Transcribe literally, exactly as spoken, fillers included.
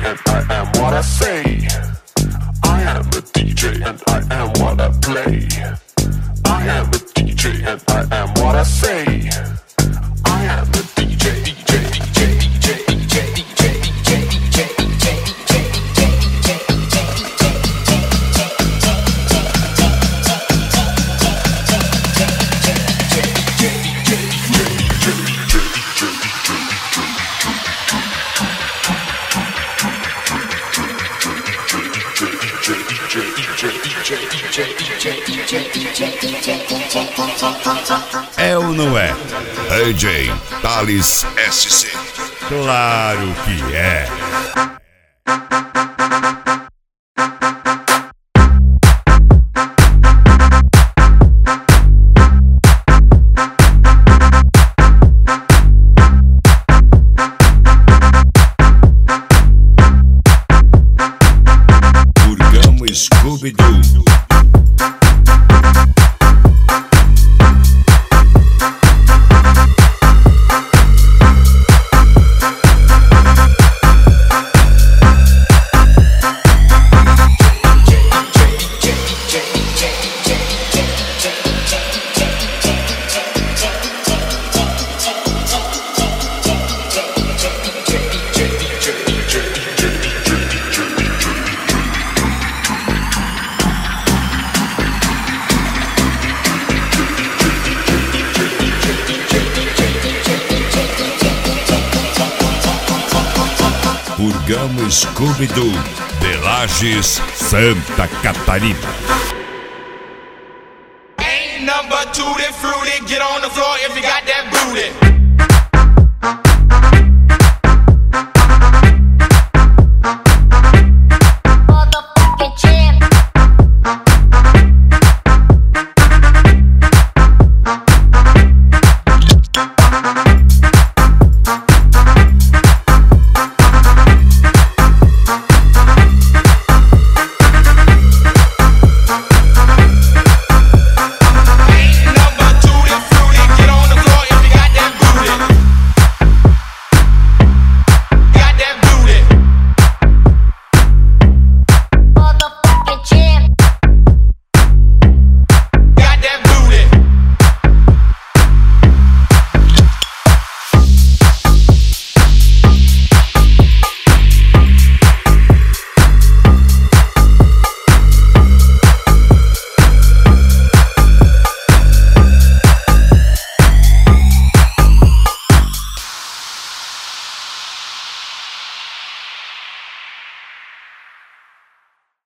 and I am what I say. I am a D J and I am what I play. I am a D J and I am what I say. I am a D J, D J, D J, D J, D J, D J, D J, D J, D J, É ou não é? D J Thales S C. Claro que é. Purgamos Scooby-Doo. Purgamos Scooby-Doo, de Lages, Santa Catarina. Ain't number two, that fruity. Get on the floor if you got that booty.